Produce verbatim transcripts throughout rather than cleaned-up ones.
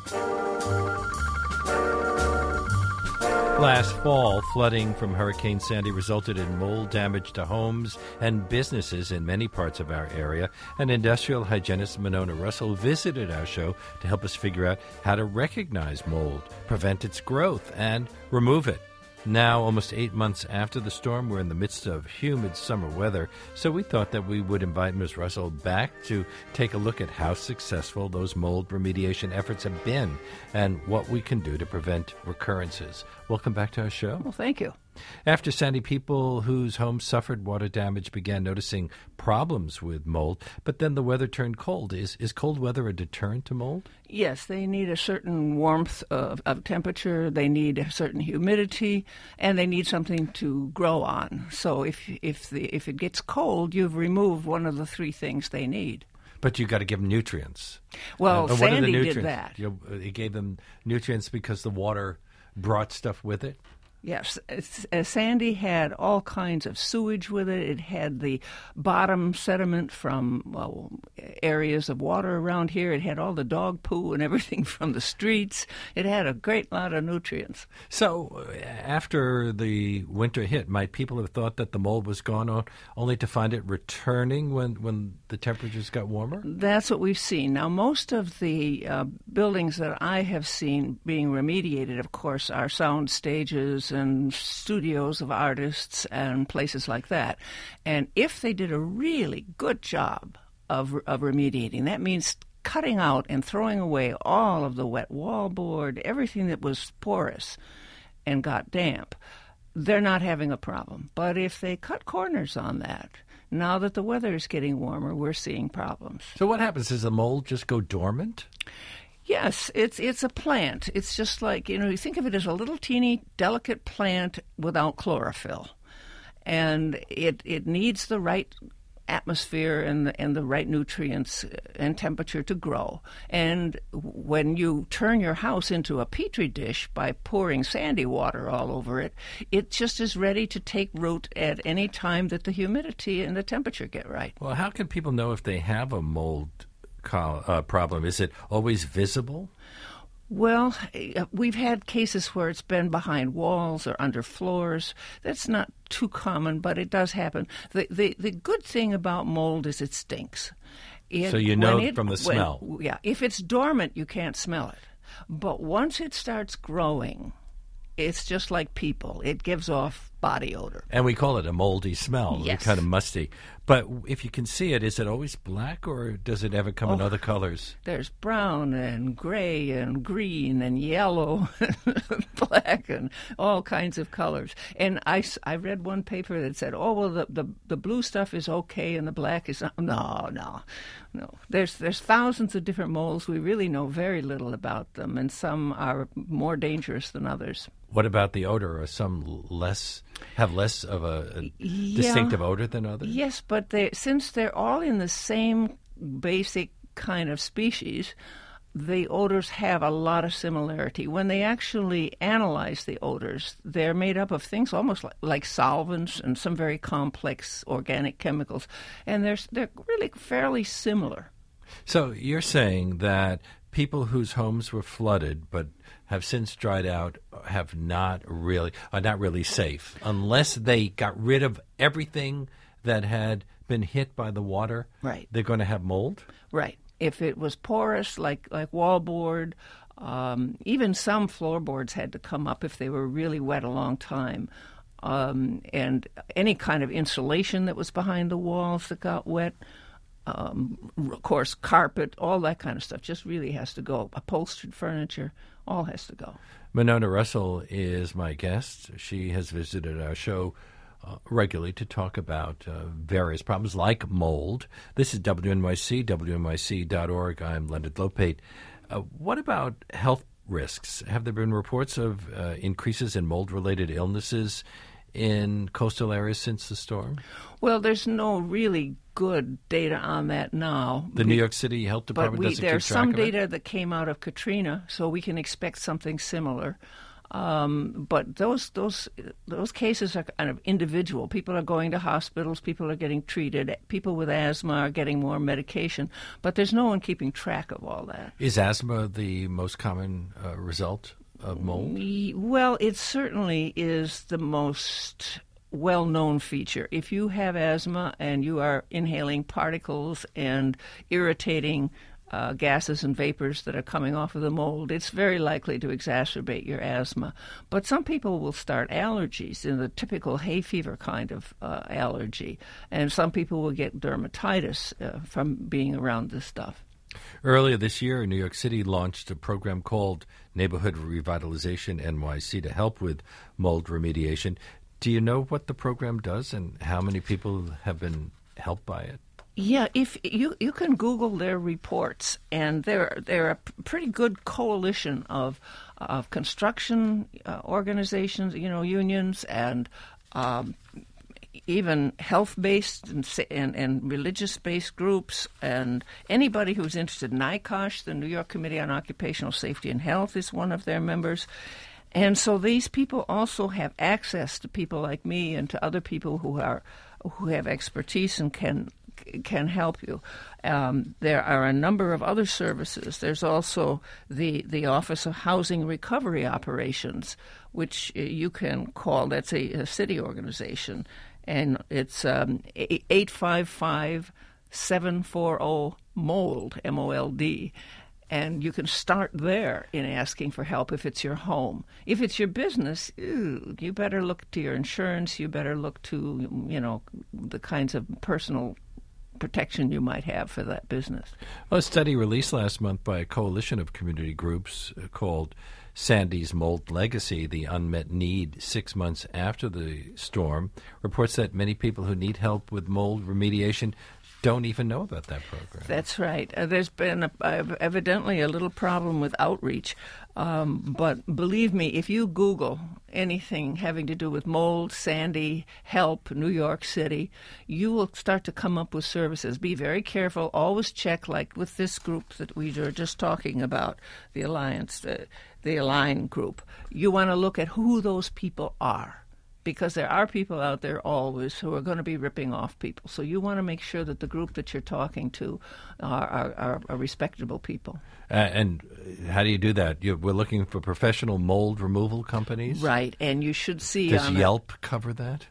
Last fall, flooding from Hurricane Sandy resulted in mold damage to homes and businesses in many parts of our area. And industrial hygienist Monona Russell visited our show to help us figure out how to recognize mold, prevent its growth, and remove it. Now, almost eight months after the storm, we're in the midst of humid summer weather, so we thought that we would invite Miz Russell back to take a look at how successful those mold remediation efforts have been and what we can do to prevent recurrences. Welcome back to our show. Well, thank you. After Sandy, people whose homes suffered water damage began noticing problems with mold, but then the weather turned cold. Is is cold weather a deterrent to mold? Yes, they need a certain warmth of, of temperature, they need a certain humidity, and they need something to grow on. So if if the if it gets cold, you've removed one of the three things they need. But you got to give them nutrients. Well, uh, Sandy did that. You, you gave them nutrients because the water brought stuff with it? Yes, it's, uh, Sandy had all kinds of sewage with it. It had the bottom sediment from well, areas of water around here. It had all the dog poo and everything from the streets. It had a great lot of nutrients. So uh, after the winter hit, might people have thought that the mold was gone, on, only to find it returning when, when the temperatures got warmer? That's what we've seen. Now, most of the uh, buildings that I have seen being remediated, of course, are sound stages and studios of artists and places like that. And if they did a really good job of, of remediating, that means cutting out and throwing away all of the wet wallboard, everything that was porous and got damp, they're not having a problem. But if they cut corners on that, now that the weather is getting warmer, we're seeing problems. So what happens? Does the mold just go dormant? Yes, it's it's a plant. It's just like, you know, you think of it as a little teeny, delicate plant without chlorophyll. And it it needs the right atmosphere and the, and the right nutrients and temperature to grow. And when you turn your house into a petri dish by pouring sandy water all over it, it just is ready to take root at any time that the humidity and the temperature get right. Well, how can people know if they have a mold Uh, problem? Is it always visible? Well, we've had cases where it's been behind walls or under floors. That's not too common, but it does happen. The the, the good thing about mold is it stinks. It, so you know it, from the smell. When, yeah, if it's dormant, you can't smell it. But once it starts growing, it's just like people. It gives off body odor. And we call it a moldy smell. Yes. It's kind of musty. But if you can see it, is it always black or does it ever come oh, in other colors? There's brown and gray and green and yellow and black and all kinds of colors. And I, I read one paper that said, oh, well, the, the, the blue stuff is okay and the black is not. No, no, no. There's, there's thousands of different molds. We really know very little about them, and some are more dangerous than others. What about the odor? Are some less have less of a, a yeah. distinctive odor than others? Yes, but they, since they're all in the same basic kind of species, the odors have a lot of similarity. When they actually analyze the odors, they're made up of things almost like, like solvents and some very complex organic chemicals, and they're they're really fairly similar. So you're saying that people whose homes were flooded but have since dried out have not really are not really safe unless they got rid of everything that had been hit by the water. Right. They're going to have mold? Right. If it was porous, like like wallboard, um, even some floorboards had to come up if they were really wet a long time. Um, and any kind of insulation that was behind the walls that got wet. Um, of course, carpet, all that kind of stuff just really has to go. Upholstered furniture, all has to go. Monona Russell is my guest. She has visited our show uh, regularly to talk about uh, various problems like mold. This is W N Y C, W N Y C dot org. I'm Leonard Lopate. Uh, what about health risks? Have there been reports of uh, increases in mold-related illnesses in coastal areas since the storm? Well, there's no really good data on that now. The New York City Health Department but we, doesn't keep there's track some of it? data that came out of Katrina, so we can expect something similar. Um, but those those those cases are kind of individual. People are going to hospitals. People are getting treated. People with asthma are getting more medication. But there's no one keeping track of all that. Is asthma the most common uh, result of mold? Well, it certainly is the most well-known feature. If you have asthma and you are inhaling particles and irritating Uh, gases and vapors that are coming off of the mold, it's very likely to exacerbate your asthma. But some people will start allergies in the typical hay fever kind of uh, allergy, and some people will get dermatitis uh, from being around this stuff. Earlier this year, New York City launched a program called Neighborhood Revitalization N Y C to help with mold remediation. Do you know what the program does and how many people have been helped by it? Yeah, if you you can Google their reports, and they're they're a pretty good coalition of of construction uh, organizations, you know, unions, and um, even health-based and, and and religious-based groups, and anybody who's interested. NICOSH, the New York Committee on Occupational Safety and Health, is one of their members. And so these people also have access to people like me and to other people who are who have expertise and can can help you. Um, there are a number of other services. There's also the the Office of Housing Recovery Operations, which you can call. That's a, a city organization, and it's um, eight five five, seven four zero, MOLD, M O L D. And you can start there in asking for help if it's your home. If it's your business, ew, you better look to your insurance. You better look to, you know, the kinds of personal protection you might have for that business. Well, a study released last month by a coalition of community groups called Sandy's Mold Legacy, the Unmet Need Six Months After the Storm, reports that many people who need help with mold remediation don't even know about that program. That's right. Uh, there's been a, uh, evidently a little problem with outreach. Um, but believe me, if you Google anything having to do with mold, Sandy, help, New York City, you will start to come up with services. Be very careful. Always check, like with this group that we were just talking about, the Alliance, the, the Align group. You want to look at who those people are, because there are people out there always who are going to be ripping off people. So you want to make sure that the group that you're talking to are, are, are, are respectable people. Uh, and how do you do that? You, we're looking for professional mold removal companies? Right, and you should see... Does on Yelp a, cover that?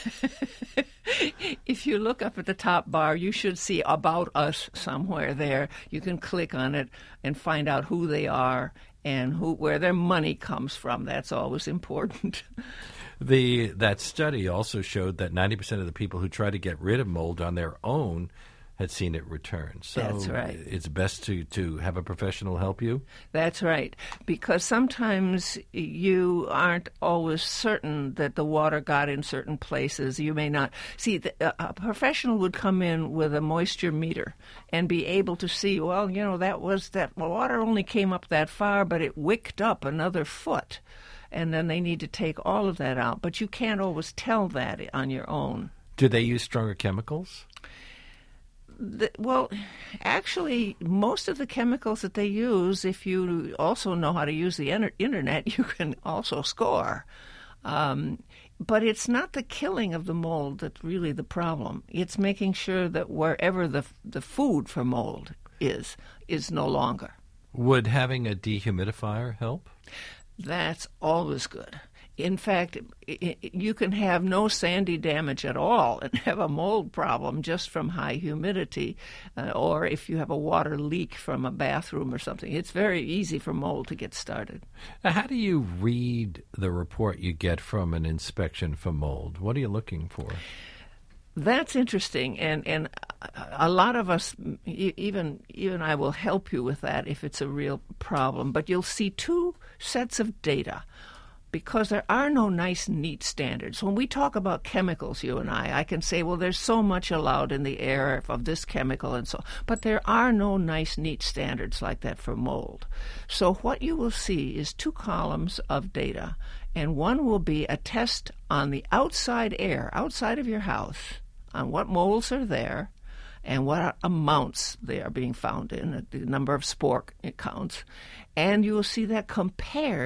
If you look up at the top bar, you should see About Us somewhere there. You can click on it and find out who they are and who where their money comes from. That's always important. The that study also showed that ninety percent of the people who try to get rid of mold on their own had seen it return. So that's right. It's best to, to have a professional help you? That's right, because sometimes you aren't always certain that the water got in certain places. You may not. See, the, a professional would come in with a moisture meter and be able to see, well, you know, that was that water only came up that far, but it wicked up another foot. And then they need to take all of that out. But you can't always tell that on your own. Do they use stronger chemicals? The, well, actually, most of the chemicals that they use, if you also know how to use the enter- internet, you can also score. Um, but it's not the killing of the mold that's really the problem. It's making sure that wherever the the food for mold is, is no longer. Would having a dehumidifier help? That's always good. In fact, you can have no sandy damage at all and have a mold problem just from high humidity, uh, or if you have a water leak from a bathroom or something. It's very easy for mold to get started. Now, how do you read the report you get from an inspection for mold? What are you looking for? That's interesting, and, and a lot of us, even even I will help you with that if it's a real problem. But you'll see two sets of data, because there are no nice, neat standards. When we talk about chemicals, you and I, I can say, well, there's so much allowed in the air of this chemical and so on. But there are no nice, neat standards like that for mold. So what you will see is two columns of data, and one will be a test on the outside air, outside of your house, on what molds are there and what amounts they are being found in, the number of spore counts. And you will see that compared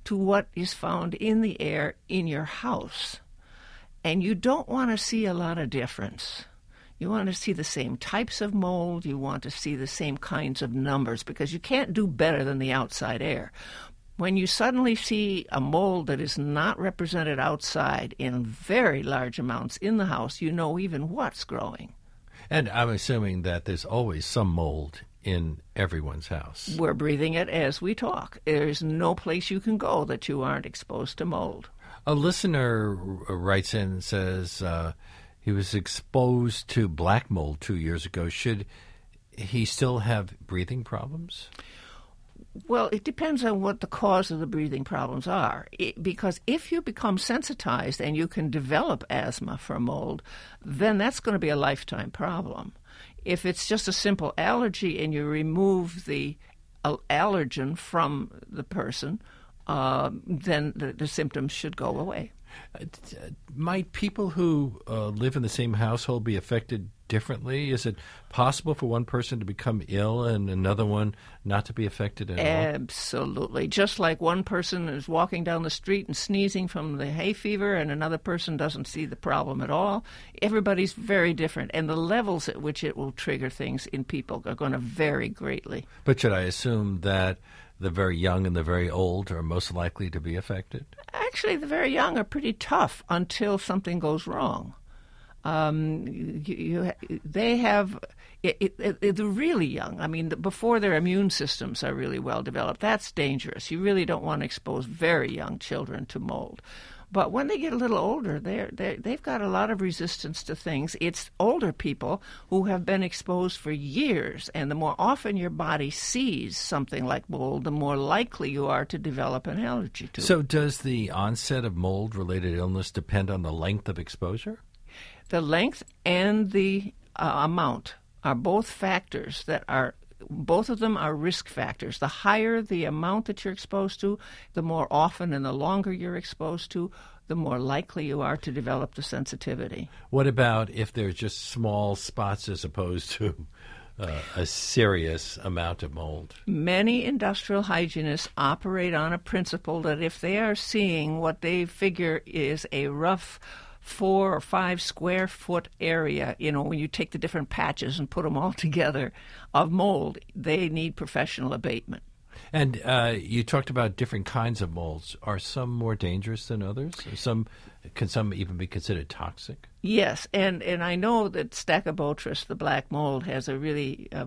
to what is found in the air in your house. And you don't want to see a lot of difference. You want to see the same types of mold. You want to see the same kinds of numbers, because you can't do better than the outside air. When you suddenly see a mold that is not represented outside in very large amounts in the house, you know even what's growing. And I'm assuming that there's always some mold in everyone's house. We're breathing it as we talk. There's no place you can go that you aren't exposed to mold. A listener writes in and says uh, he was exposed to black mold two years ago. Should he still have breathing problems? Well, it depends on what the cause of the breathing problems are. It, because if you become sensitized and you can develop asthma from mold, then that's going to be a lifetime problem. If it's just a simple allergy and you remove the uh, allergen from the person, uh, then the, the symptoms should go away. Uh, might people who uh, live in the same household be affected differently? Is it possible for one person to become ill and another one not to be affected at all? Absolutely. Just like one person is walking down the street and sneezing from the hay fever and another person doesn't see the problem at all. Everybody's very different, and the levels at which it will trigger things in people are going to vary greatly. But should I assume that the very young and the very old are most likely to be affected? Actually, the very young are pretty tough until something goes wrong. Um, you, you, they have it, it, it, the really young. I mean, the, before their immune systems are really well developed, that's dangerous. You really don't want to expose very young children to mold. But when they get a little older, they're, they're, they've got a lot of resistance to things. It's older people who have been exposed for years, and the more often your body sees something like mold, the more likely you are to develop an allergy to it. So does the onset of mold-related illness depend on the length of exposure? The length and the uh, amount are both factors that are Both of them are risk factors. The higher the amount that you're exposed to, the more often and the longer you're exposed to, the more likely you are to develop the sensitivity. What about if there's just small spots as opposed to uh, a serious amount of mold? Many industrial hygienists operate on a principle that if they are seeing what they figure is a rough four or five square foot area, you know, when you take the different patches and put them all together of mold, they need professional abatement. And uh, you talked about different kinds of molds. Are some more dangerous than others? Or some can some even be considered toxic? Yes, and, and I know that Stachybotrys, the black mold, has a really uh,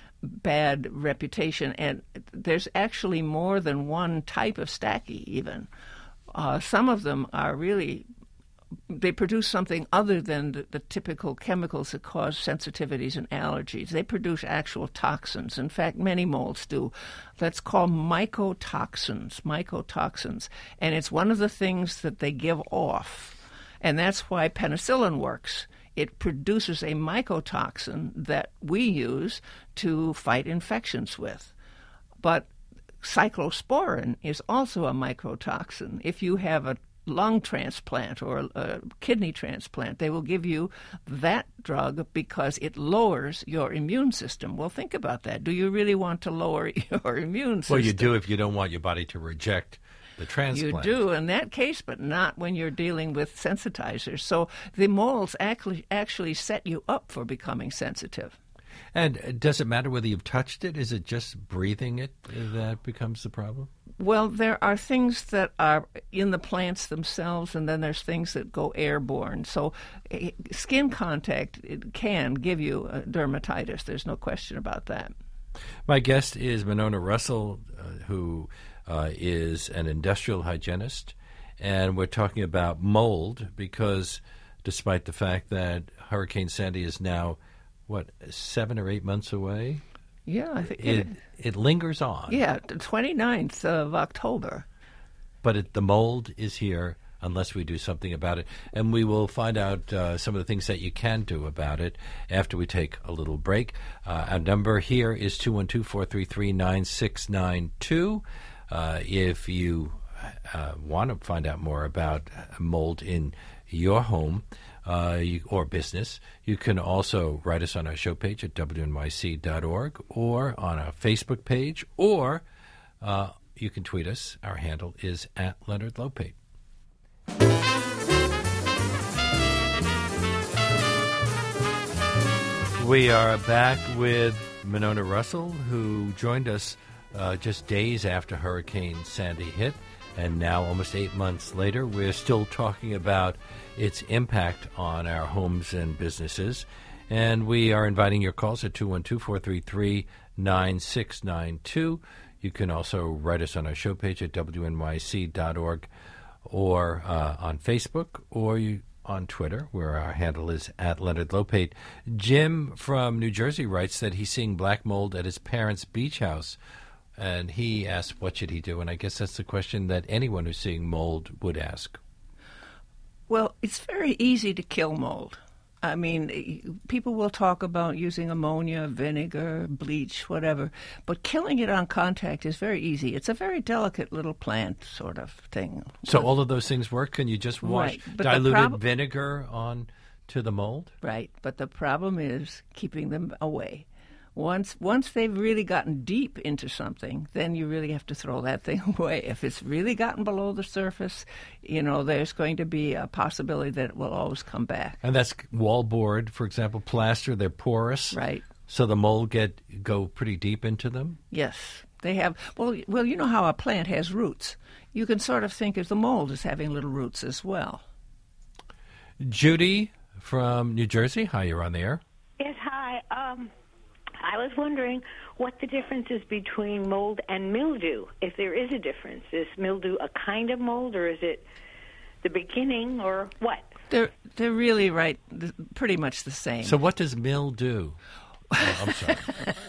bad reputation, and there's actually more than one type of Stachy even. Uh, some of them are really They produce something other than the, the typical chemicals that cause sensitivities and allergies. They produce actual toxins. In fact, many molds do. That's called mycotoxins, mycotoxins. And it's one of the things that they give off. And that's why penicillin works. It produces a mycotoxin that we use to fight infections with. But cyclosporin is also a mycotoxin. If you have a lung transplant or a kidney transplant, they will give you that drug because it lowers your immune system. Well, think about that. Do you really want to lower your immune system? Well, you do if you don't want your body to reject the transplant. You do in that case, but not when you're dealing with sensitizers. So the molds actually actually set you up for becoming sensitive. And does it matter whether you've touched it? Is it just breathing it that becomes the problem? Well, there are things that are in the plants themselves, and then there's things that go airborne. So uh, skin contact it can give you uh, dermatitis. There's no question about that. My guest is Monona Russell, uh, who uh, is an industrial hygienist, and we're talking about mold because despite the fact that Hurricane Sandy is now what, seven or eight months away? Yeah, I think it, it, it lingers on. Yeah, the twenty-ninth of October. But it, the mold is here unless we do something about it. And we will find out uh, some of the things that you can do about it after we take a little break. Uh, our number here is two one two, four three three, nine six nine two. Uh, if you uh, want to find out more about mold in your home, Uh, you, or business, you can also write us on our show page at W N Y C dot org or on our Facebook page or uh, you can tweet us. Our handle is at Leonard Lopate. We are back with Monona Russell, who joined us uh, just days after Hurricane Sandy hit. And now, almost eight months later, we're still talking about its impact on our homes and businesses. And we are inviting your calls at two one two, four three three, nine six nine two. You can also write us on our show page at W N Y C dot org or uh, on Facebook, or you on Twitter, where our handle is at Leonard Lopate. Jim from New Jersey writes that he's seeing black mold at his parents' beach house, and he asked what should he do, and I guess that's the question that anyone who's seeing mold would ask. Well, it's very easy to kill mold. I mean, people will talk about using ammonia, vinegar, bleach, whatever, but killing it on contact is very easy. It's a very delicate little plant sort of thing. So all of those things work? Can you just wash right, but diluted prob- vinegar on to the mold? Right, but the problem is keeping them away. Once once they've really gotten deep into something, then you really have to throw that thing away. If it's really gotten below the surface, you know, there's going to be a possibility that it will always come back. And that's wallboard, for example, plaster. They're porous. Right. So the mold get go pretty deep into them? Yes. They have, well, well, you know how a plant has roots. You can sort of think of the mold as having little roots as well. Judy from New Jersey. Hi, you're on the air. Yes, hi. Um, I was wondering what the difference is between mold and mildew, if there is a difference. Is mildew a kind of mold, or is it the beginning, or what? They're they're really right, pretty much the same. So what does mill do? Oh, I'm sorry.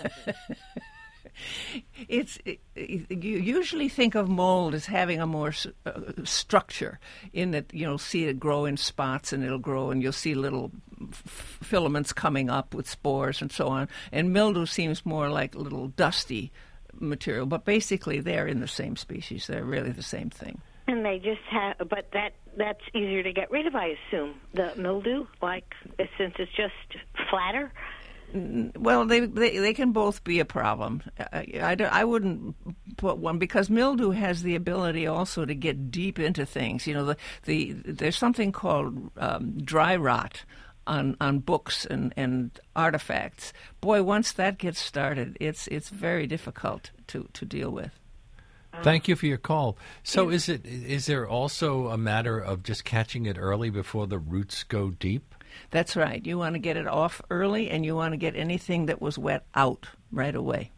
It's it, you usually think of mold as having a more uh, structure in that you'll see it grow in spots, and it'll grow, and you'll see little f- filaments coming up with spores and so on. And mildew seems more like little dusty material, but basically they're in the same species. They're really the same thing. And they just have, but that that's easier to get rid of, I assume. The mildew, like since it's just flatter. Well, they, they they can both be a problem. I, I, I wouldn't put one, because mildew has the ability also to get deep into things. You know, the, the there's something called um, dry rot on, on books and, and artifacts. Boy, once that gets started, it's it's very difficult to, to deal with. Thank you for your call. So is it is there also a matter of just catching it early before the roots go deep? That's right. You want to get it off early, and you want to get anything that was wet out right away.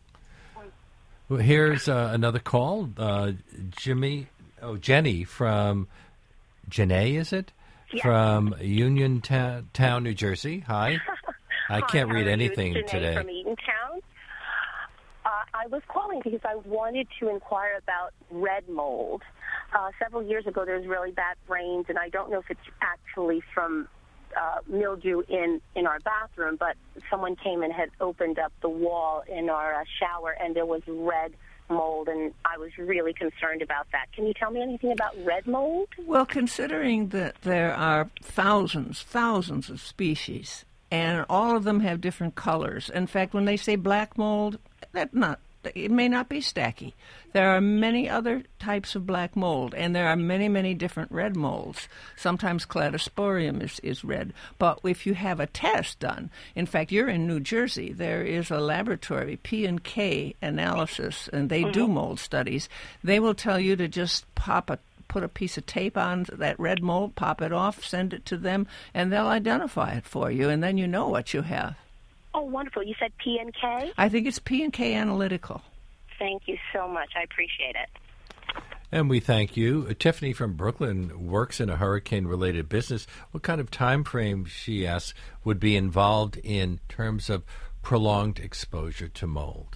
Well, here's uh, another call. Uh, Jimmy, oh, Jenny from, Jenny, is it? Yes. From Uniontown, Town, New Jersey. Hi. I can't Hi, read how are you? anything It's Janae today. from Eatontown. Uh, I was calling because I wanted to inquire about red mold. Uh, several years ago, there was really bad rains, and I don't know if it's actually from uh, mildew in, in our bathroom, but someone came and had opened up the wall in our uh, shower, and there was red mold, and I was really concerned about that. Can you tell me anything about red mold? Well, considering that there are thousands, thousands of species, and all of them have different colors. In fact, when they say black mold, that not it may not be stacky. There are many other types of black mold, and there are many, many different red molds. Sometimes cladosporium is, is red. But if you have a test done, in fact, you're in New Jersey, there is a laboratory, P and K analysis, and they mm-hmm. do mold studies. They will tell you to just pop a put a piece of tape on that red mold, pop it off, send it to them, and they'll identify it for you, and then you know what you have. Oh, wonderful. You said P and K? I think it's P and K Analytical. Thank you so much. I appreciate it. And we thank you. Uh, Tiffany from Brooklyn works in a hurricane-related business. What kind of time frame, she asks, would be involved in terms of prolonged exposure to mold?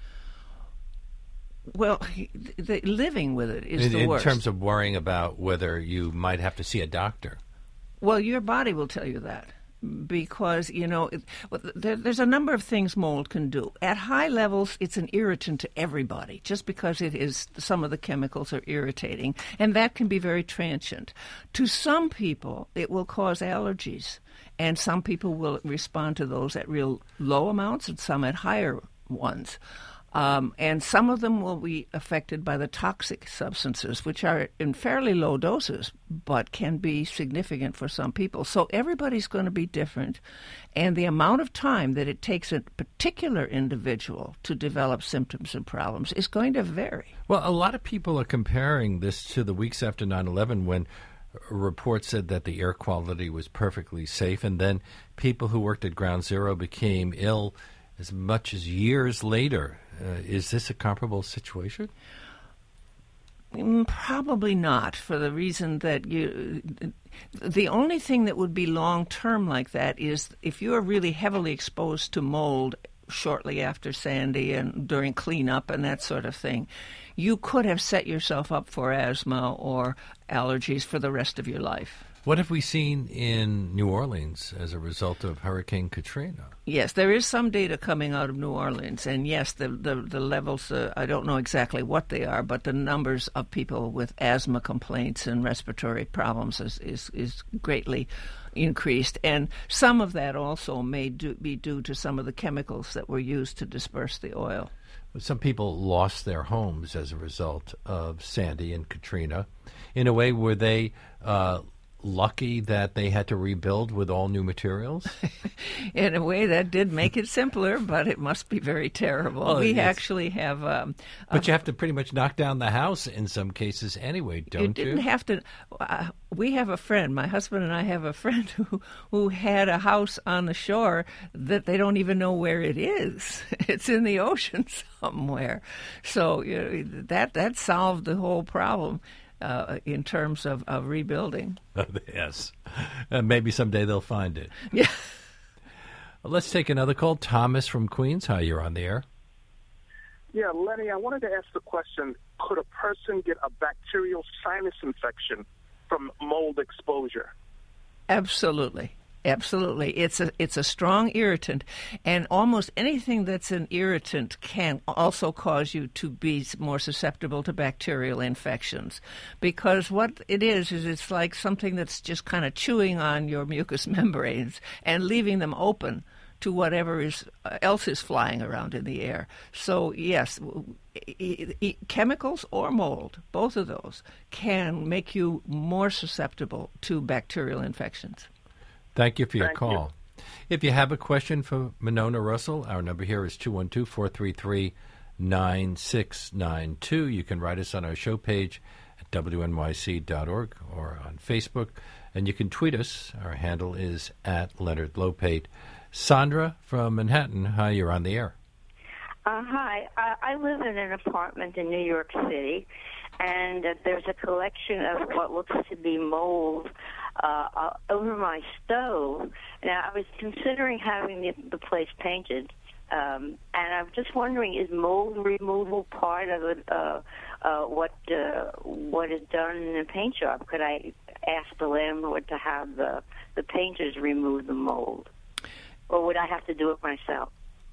Well, the, living with it is in, the in worst. In terms of worrying about whether you might have to see a doctor. Well, your body will tell you that. Because, you know, it, there, there's a number of things mold can do. At high levels, it's an irritant to everybody, just because it is, some of the chemicals are irritating, and that can be very transient. To some people, it will cause allergies, and some people will respond to those at real low amounts and some at higher ones. Um, and some of them will be affected by the toxic substances, which are in fairly low doses, but can be significant for some people. So everybody's going to be different, and the amount of time that it takes a particular individual to develop symptoms and problems is going to vary. Well, a lot of people are comparing this to the weeks after nine eleven when a report said that the air quality was perfectly safe, and then people who worked at Ground Zero became ill as much as years later. Uh, is this a comparable situation? Mm, Probably not, for the reason that you. The only thing that would be long-term like that is if you are really heavily exposed to mold shortly after Sandy and during cleanup and that sort of thing, you could have set yourself up for asthma or allergies for the rest of your life. What have we seen in New Orleans as a result of Hurricane Katrina? Yes, there is some data coming out of New Orleans, and yes, the the, the levels, uh, I don't know exactly what they are, but the numbers of people with asthma complaints and respiratory problems is, is, is greatly increased. And some of that also may do, be due to some of the chemicals that were used to disperse the oil. Some people lost their homes as a result of Sandy and Katrina. In a way, were they uh, lucky that they had to rebuild with all new materials? In a way, that did make it simpler, but it must be very terrible. Well, we it's, actually have... Um, but uh, you have to pretty much knock down the house in some cases anyway, don't you? You didn't have to... Uh, we have a friend, my husband and I have a friend who, who had a house on the shore that they don't even know where it is. It's in the ocean somewhere. So you know, that, that solved the whole problem. Uh, in terms of, of rebuilding. Yes. Uh, maybe someday they'll find it. Yeah. Well, let's take another call. Thomas from Queens. Hi, you're on the air. Yeah, Lenny, I wanted to ask the question, could a person get a bacterial sinus infection from mold exposure? Absolutely. Absolutely. It's a it's a strong irritant, and almost anything that's an irritant can also cause you to be more susceptible to bacterial infections, because what it is is it's like something that's just kind of chewing on your mucous membranes and leaving them open to whatever is else is flying around in the air. So yes, e- e- chemicals or mold, both of those can make you more susceptible to bacterial infections. Thank you for your Thank call. You. If you have a question for Monona Russell, our number here is two one two, four three three, nine six nine two. You can write us on our show page at W N Y C dot org or on Facebook, and you can tweet us. Our handle is at Leonard Lopate. Sandra from Manhattan, hi, you're on the air. Uh, hi, uh, I live in an apartment in New York City, and uh, there's a collection of what looks to be mold uh, uh, over my stove. Now, I was considering having the, the place painted, um, and I'm just wondering, is mold removal part of it, uh, uh, what uh, what is done in a paint job? Could I ask the landlord to have the, the painters remove the mold, or would I have to do it myself?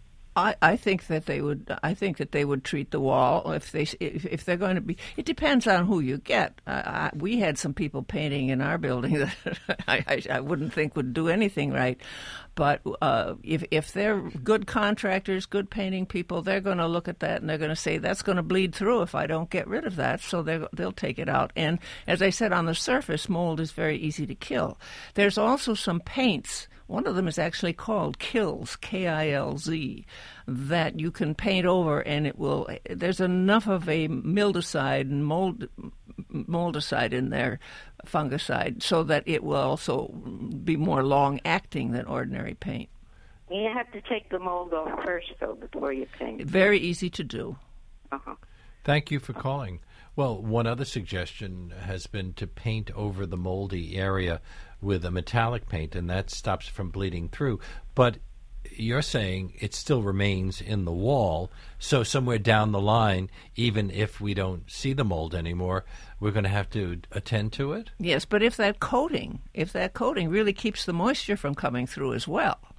I, I think that they would. I think that they would treat the wall if they if, if they're going to be. It depends on who you get. I, I, we had some people painting in our building that I, I, I wouldn't think would do anything right, but uh, if if they're good contractors, good painting people, they're going to look at that and they're going to say that's going to bleed through if I don't get rid of that. So they they'll take it out. And as I said, on the surface, mold is very easy to kill. There's also some paints. One of them is actually called Kilz, K I L Z, that you can paint over, and it will. There's enough of a mildicide and mold, moldicide in there, fungicide, so that it will also be more long-acting than ordinary paint. You have to take the mold off first, though, before you paint. Very easy to do. Uh-huh. Thank you for calling. Well, one other suggestion has been to paint over the moldy area with a metallic paint, and that stops from bleeding through. But you're saying it still remains in the wall, so somewhere down the line, even if we don't see the mold anymore, we're going to have to attend to it? Yes, but if that coating, if that coating really keeps the moisture from coming through as well,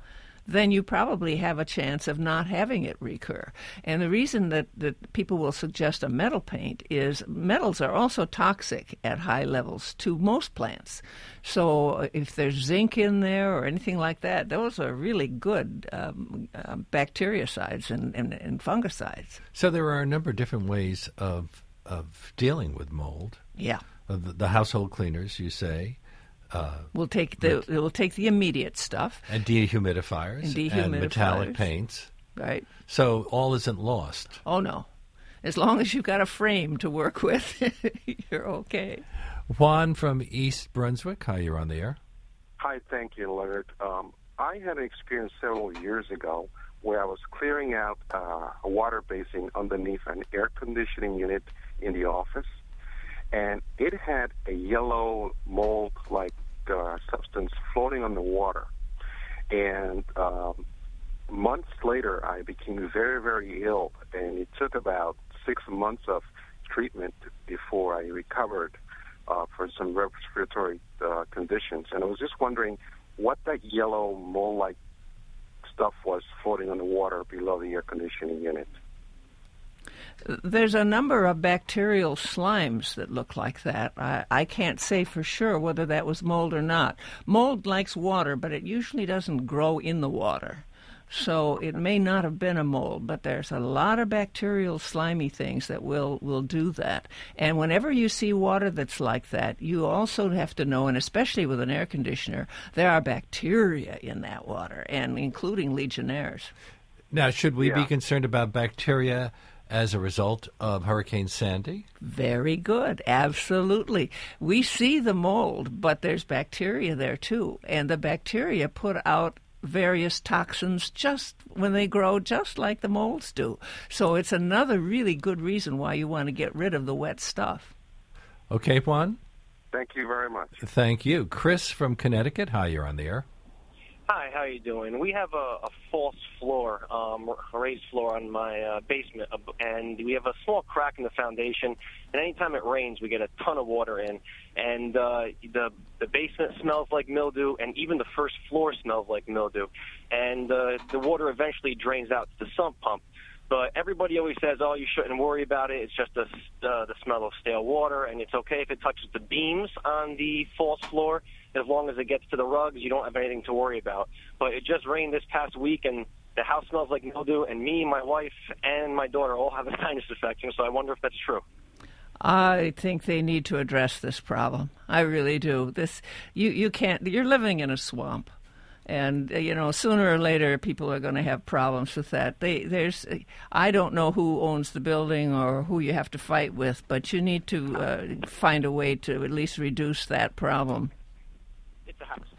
then you probably have a chance of not having it recur. And the reason that, that people will suggest a metal paint is metals are also toxic at high levels to most plants. So if there's zinc in there or anything like that, those are really good um, uh, bactericides and, and, and fungicides. So there are a number of different ways of of dealing with mold. Yeah. Uh, the, the household cleaners, you say. Uh, we'll take the but, we'll take the immediate stuff. And dehumidifiers. And dehumidifiers. And metallic paints. Right. So all isn't lost. Oh, no. As long as you've got a frame to work with, you're okay. Juan from East Brunswick. Hi, you're on the air. Hi, thank you, Leonard. Um, I had an experience several years ago where I was clearing out uh, a water basin underneath an air conditioning unit in the office, and it had a yellow mold-like uh, substance floating on the water. And um, months later, I became very, very ill, and it took about six months of treatment before I recovered uh, for some respiratory uh, conditions. And I was just wondering what that yellow mold-like stuff was floating on the water below the air conditioning unit. There's a number of bacterial slimes that look like that. I, I can't say for sure whether that was mold or not. Mold likes water, but it usually doesn't grow in the water. So it may not have been a mold, but there's a lot of bacterial slimy things that will, will do that. And whenever you see water that's like that, you also have to know, and especially with an air conditioner, there are bacteria in that water, and including Legionnaires. Now, should we yeah. be concerned about bacteria as a result of Hurricane Sandy? Very good. Absolutely. We see the mold, but there's bacteria there too. And the bacteria put out various toxins just when they grow, just like the molds do. So it's another really good reason why you want to get rid of the wet stuff. Okay, Juan? Thank you very much. Thank you. Chris from Connecticut. Hi, you're on the air. Hi, how are you doing? We have a, a false floor, um, a raised floor on my uh, basement, and we have a small crack in the foundation, and anytime it rains, we get a ton of water in, and uh, the the basement smells like mildew, and even the first floor smells like mildew, and uh, the water eventually drains out to the sump pump. But everybody always says, oh, you shouldn't worry about it. It's just the, uh, the smell of stale water, and it's okay if it touches the beams on the false floor. As long as it gets to the rugs, you don't have anything to worry about. But it just rained this past week, and the house smells like mildew, and me, my wife, and my daughter all have a sinus infection, so I wonder if that's true. I think they need to address this problem. I really do. This, you, you can't, you're living in a swamp. And, uh, you know, sooner or later, people are going to have problems with that. They, there's, I don't know who owns the building or who you have to fight with, but you need to uh, find a way to at least reduce that problem. It's a house.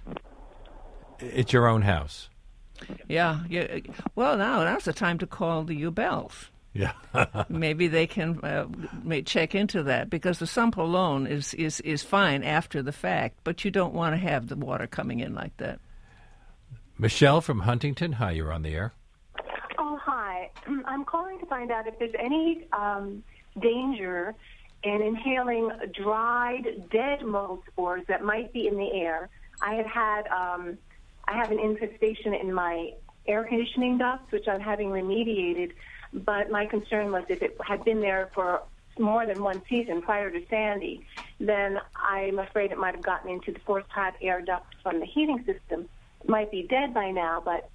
It's your own house. Yeah. yeah. Well, now, now's the time to call the U Bells. Yeah. Maybe they can uh, may check into that, because the sump alone is, is, is fine after the fact, but you don't want to have the water coming in like that. Michelle from Huntington. Hi, you're on the air. Oh, hi. I'm calling to find out if there's any um, danger in inhaling dried, dead mold spores that might be in the air. I have had, um, I have an infestation in my air conditioning ducts, which I'm having remediated, but my concern was if it had been there for more than one season prior to Sandy, then I'm afraid it might have gotten into the forced hot air ducts from the heating system. Might be dead by now, but...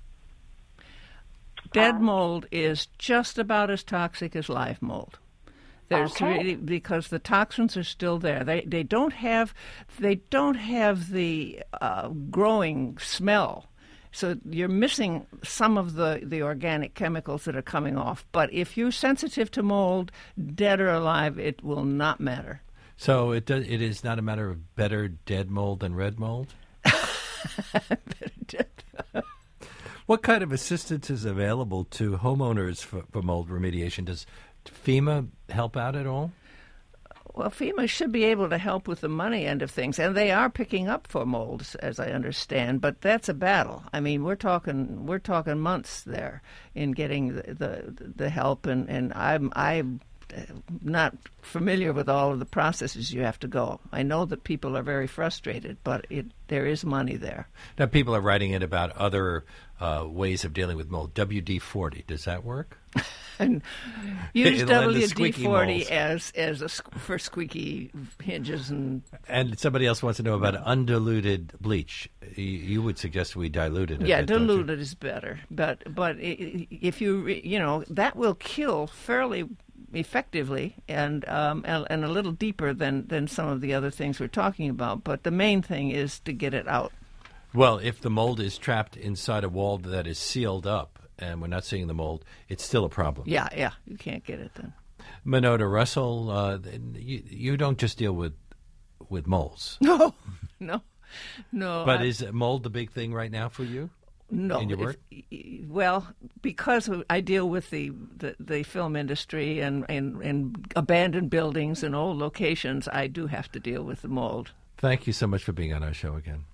Dead uh, mold is just about as toxic as live mold. There's okay. really, because the toxins are still there. They they don't have they don't have the uh, growing smell. So you're missing some of the, the organic chemicals that are coming off. But if you're sensitive to mold, dead or alive, it will not matter. So it does, it is not a matter of better dead mold than red mold? What kind of assistance is available to homeowners for, for mold remediation? Does FEMA help out at all? Well, FEMA should be able to help with the money end of things, and they are picking up for molds, as I understand. But that's a battle. I mean, we're talking we're talking months there in getting the the, the help, and, and I'm I not familiar with all of the processes you have to go. I know that people are very frustrated, but it, there is money there. Now, people are writing in about other uh, ways of dealing with mold. W D forty, does that work? And use It'll end the W D squeaky forty molds. as as a squ- for squeaky hinges and And somebody else wants to know about undiluted bleach. You, you would suggest we dilute it. a yeah, bit, don't you? diluted is better. But but i- i- if you re- you know that will kill fairly effectively and um, and, and a little deeper than than some of the other things we're talking about. But the main thing is to get it out. Well, if the mold is trapped inside a wall that is sealed up and we're not seeing the mold, it's still a problem. Yeah, yeah, you can't get it then. Minota Russell, uh, you, you don't just deal with with molds. No, no, no. But I- is mold the big thing right now for you? No. in your if- work? well, because of- I deal with the, the, the film industry and, and, and abandoned buildings and old locations, I do have to deal with the mold. Thank you so much for being on our show again.